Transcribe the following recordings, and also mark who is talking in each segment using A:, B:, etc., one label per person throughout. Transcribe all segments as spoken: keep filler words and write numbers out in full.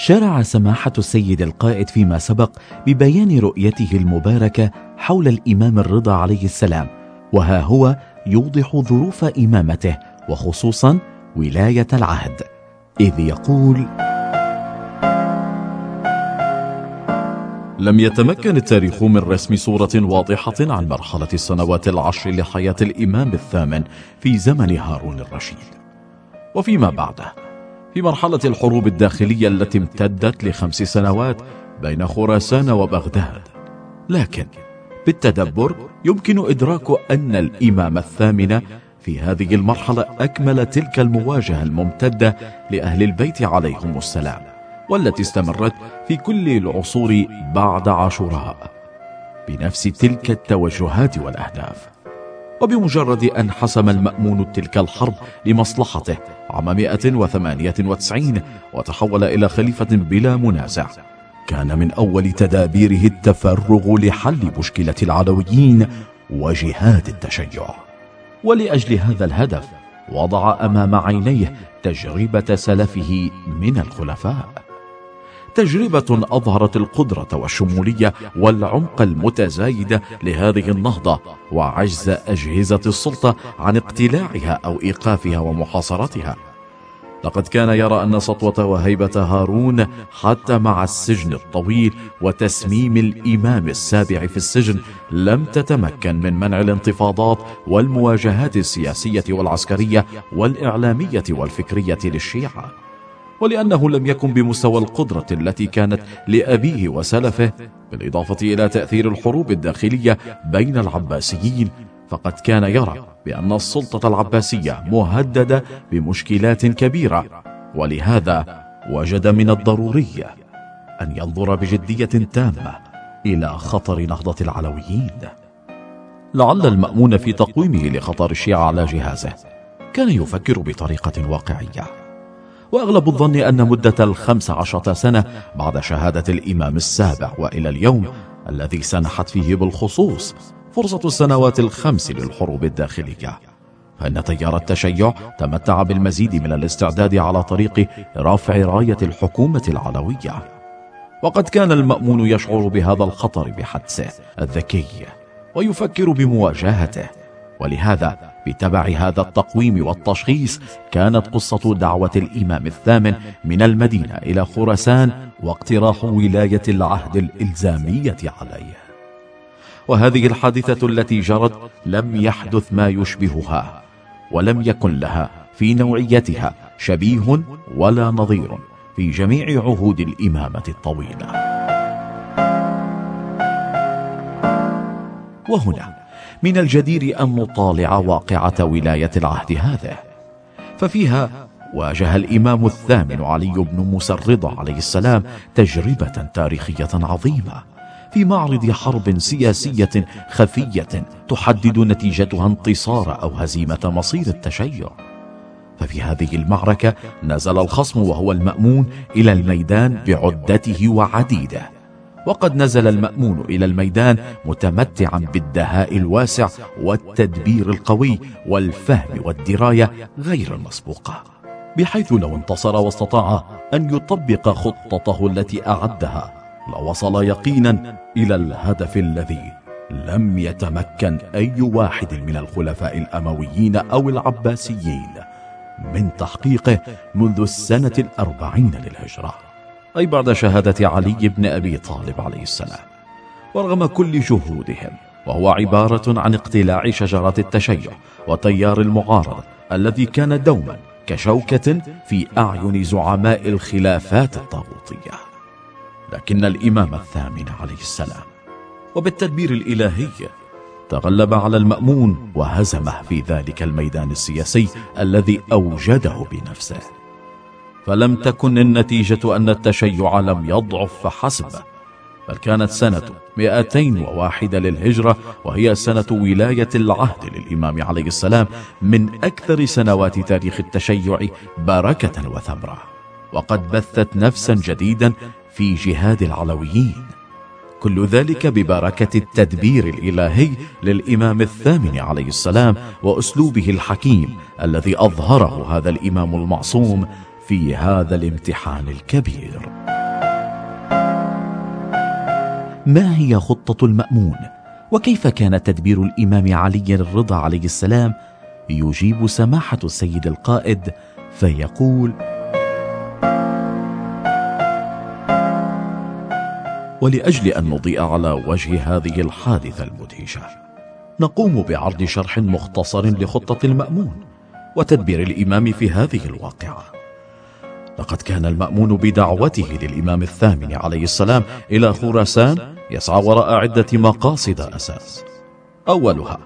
A: شرع سماحة السيد القائد فيما سبق ببيان رؤيته المباركة حول الإمام الرضا عليه السلام، وها هو يوضح ظروف إمامته وخصوصا ولاية العهد، إذ يقول:
B: لم يتمكن التاريخ من رسم صورة واضحة عن مرحلة السنوات العشر لحياة الإمام الثامن في زمن هارون الرشيد وفيما بعده، في مرحلة الحروب الداخلية التي امتدت لخمس سنوات بين خراسان وبغداد. لكن بالتدبر يمكن إدراك أن الإمام الثامن في هذه المرحلة أكمل تلك المواجهة الممتدة لأهل البيت عليهم السلام، والتي استمرت في كل العصور بعد عاشوراء بنفس تلك التوجهات والأهداف. وبمجرد أن حسم المأمون تلك الحرب لمصلحته عام مئة وثمانية وتسعين وتحول إلى خليفة بلا منازع، كان من أول تدابيره التفرغ لحل مشكلة العلويين وجهاد التشيع. ولأجل هذا الهدف وضع أمام عينيه تجربة سلفه من الخلفاء، تجربة أظهرت القدرة والشمولية والعمق المتزايد لهذه النهضة، وعجز أجهزة السلطة عن اقتلاعها أو إيقافها ومحاصرتها. لقد كان يرى أن سطوة وهيبة هارون حتى مع السجن الطويل وتسميم الإمام السابع في السجن لم تتمكن من منع الانتفاضات والمواجهات السياسية والعسكرية والإعلامية والفكرية للشيعة، ولأنه لم يكن بمستوى القدرة التي كانت لأبيه وسلفه، بالإضافة إلى تأثير الحروب الداخلية بين العباسيين، فقد كان يرى بأن السلطة العباسية مهددة بمشكلات كبيرة، ولهذا وجد من الضروري أن ينظر بجدية تامة إلى خطر نهضة العلويين. لعل المأمون في تقويمه لخطر الشيعة على جهازه كان يفكر بطريقة واقعية، وأغلب الظن أن مدة الخمس عشرة سنة بعد شهادة الإمام السابع وإلى اليوم الذي سنحت فيه بالخصوص فرصة السنوات الخمس للحروب الداخلية، فإن تيار التشيع تمتع بالمزيد من الاستعداد على طريق رفع راية الحكومة العلوية. وقد كان المأمون يشعر بهذا الخطر بحدسه الذكي ويفكر بمواجهته، ولهذا بتبع هذا التقويم والتشخيص كانت قصة دعوة الإمام الثامن من المدينة إلى خراسان واقتراح ولاية العهد الإلزامية عليه. وهذه الحادثة التي جرت لم يحدث ما يشبهها، ولم يكن لها في نوعيتها شبيه ولا نظير في جميع عهود الإمامة الطويلة. وهنا من الجدير أن نطالع واقعة ولاية العهد هذه، ففيها واجه الإمام الثامن علي بن موسى الرضا عليه السلام تجربة تاريخية عظيمة في معرض حرب سياسية خفية تحدد نتيجتها انتصار أو هزيمة مصير التشيع. ففي هذه المعركة نزل الخصم وهو المأمون إلى الميدان بعدته وعديده، وقد نزل المأمون إلى الميدان متمتعا بالدهاء الواسع والتدبير القوي والفهم والدراية غير المسبوقة، بحيث لو انتصر واستطاع أن يطبق خطته التي أعدها لوصل يقينا إلى الهدف الذي لم يتمكن أي واحد من الخلفاء الأمويين أو العباسيين من تحقيقه منذ السنة الأربعين للهجرة، أي بعد شهادة علي بن أبي طالب عليه السلام. ورغم كل جهودهم، وهو عبارة عن اقتلاع شجرة التشيع وتيار المعارضة الذي كان دوما كشوكة في أعين زعماء الخلافات الطاغوتية، لكن الإمام الثامن عليه السلام وبالتدبير الإلهي تغلب على المأمون وهزمه في ذلك الميدان السياسي الذي أوجده بنفسه. فلم تكن النتيجة أن التشيع لم يضعف فحسب، بل كانت سنة مئتين وواحد للهجرة، وهي سنة ولاية العهد للإمام عليه السلام، من أكثر سنوات تاريخ التشيع بركة وثمرة، وقد بثت نفسا جديدا في جهاد العلويين، كل ذلك ببركة التدبير الإلهي للإمام الثامن عليه السلام وأسلوبه الحكيم الذي أظهره هذا الإمام المعصوم في هذا الامتحان الكبير.
A: ما هي خطة المأمون؟ وكيف كان تدبير الإمام علي الرضا عليه السلام؟ يجيب سماحة السيد القائد فيقول:
B: ولأجل أن نضيء على وجه هذه الحادثة المدهشة، نقوم بعرض شرح مختصر لخطة المأمون وتدبير الإمام في هذه الواقعة. لقد كان المأمون بدعوته للإمام الثامن عليه السلام إلى خراسان يسعى وراء عدة مقاصد أساس، أولها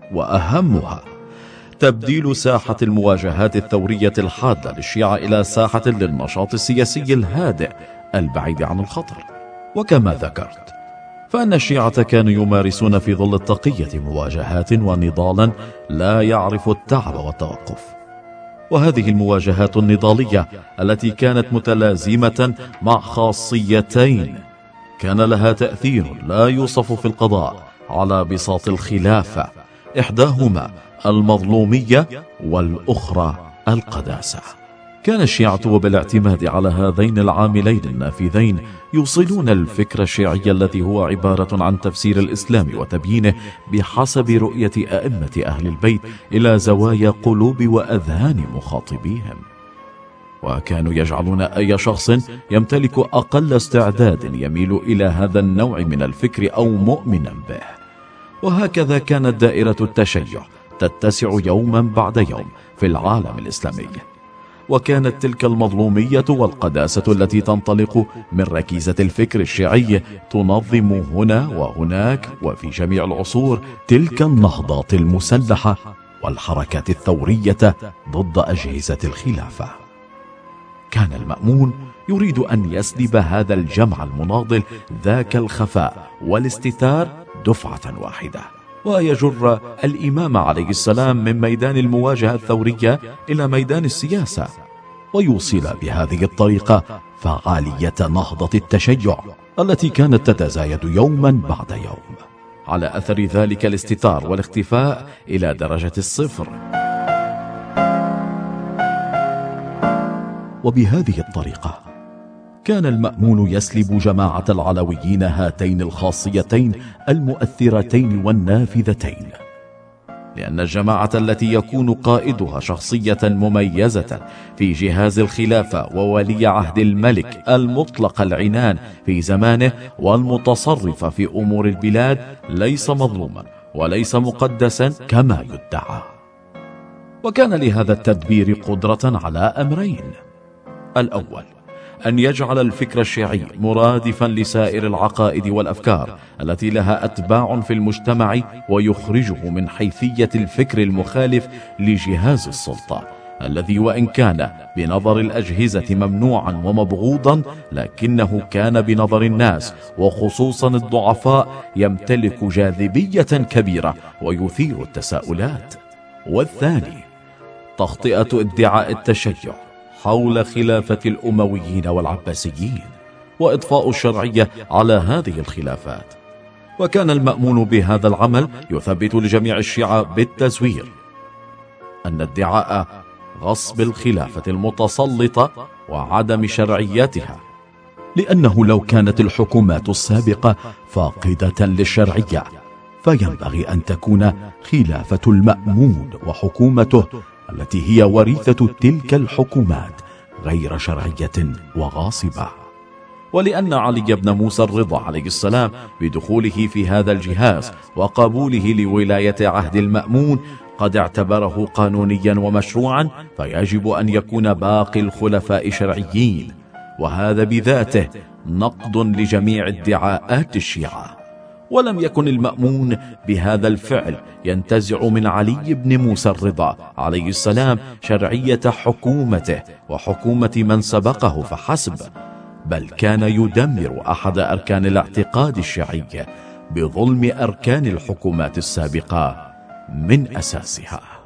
B: وأهمها تبديل ساحة المواجهات الثورية الحادة للشيعة إلى ساحة للنشاط السياسي الهادئ البعيد عن الخطر. وكما ذكرت فأن الشيعة كانوا يمارسون في ظل التقية مواجهات ونضالا لا يعرف التعب والتوقف، وهذه المواجهات النضالية التي كانت متلازمة مع خاصيتين كان لها تأثير لا يوصف في القضاء على بساط الخلافة، إحداهما المظلومية والأخرى القداسة. كان الشيعة وبالاعتماد على هذين العاملين النافذين يوصلون الفكر الشيعي الذي هو عبارة عن تفسير الإسلام وتبيينه بحسب رؤية أئمة أهل البيت إلى زوايا قلوب وأذهان مخاطبيهم، وكانوا يجعلون أي شخص يمتلك أقل استعداد يميل إلى هذا النوع من الفكر أو مؤمنا به. وهكذا كانت دائرة التشيع تتسع يوما بعد يوم في العالم الإسلامي، وكانت تلك المظلومية والقداسة التي تنطلق من ركيزة الفكر الشيعي تنظم هنا وهناك وفي جميع العصور تلك النهضات المسلحة والحركات الثورية ضد أجهزة الخلافة. كان المأمون يريد أن يسلب هذا الجمع المناضل ذاك الخفاء والاستتار دفعة واحدة، ويجر الإمام عليه السلام من ميدان المواجهة الثورية إلى ميدان السياسة، ويوصل بهذه الطريقة فعالية نهضة التشيع التي كانت تتزايد يوما بعد يوم على أثر ذلك الاستتار والاختفاء إلى درجة الصفر. وبهذه الطريقة كان المأمون يسلب جماعة العلويين هاتين الخاصيتين المؤثرتين والنافذتين، لأن الجماعة التي يكون قائدها شخصية مميزة في جهاز الخلافة وولي عهد الملك المطلق العنان في زمانه والمتصرف في أمور البلاد ليس مظلوما وليس مقدسا كما يدعى. وكان لهذا التدبير قدرة على أمرين: الأول أن يجعل الفكر الشيعي مرادفا لسائر العقائد والأفكار التي لها أتباع في المجتمع، ويخرجه من حيثية الفكر المخالف لجهاز السلطة الذي وإن كان بنظر الأجهزة ممنوعا ومبغوضا، لكنه كان بنظر الناس وخصوصا الضعفاء يمتلك جاذبية كبيرة ويثير التساؤلات. والثاني تخطئة ادعاء التشيع حول خلافة الأمويين والعباسيين وإضفاء الشرعية على هذه الخلافات. وكان المأمون بهذا العمل يثبت لجميع الشيعة بالتزوير أن ادعاء غصب الخلافة المتسلطة وعدم شرعيتها، لأنه لو كانت الحكومات السابقة فاقدة للشرعية فينبغي أن تكون خلافة المأمون وحكومته التي هي وريثة تلك الحكومات غير شرعية وغاصبة. ولأن علي بن موسى الرضا عليه السلام بدخوله في هذا الجهاز وقبوله لولاية عهد المأمون قد اعتبره قانونيا ومشروعا، فيجب أن يكون باقي الخلفاء شرعيين، وهذا بذاته نقد لجميع ادعاءات الشيعة. ولم يكن المأمون بهذا الفعل ينتزع من علي بن موسى الرضا عليه السلام شرعية حكومته وحكومة من سبقه فحسب، بل كان يدمر أحد أركان الاعتقاد الشيعي بظلم أركان الحكومات السابقة من أساسها.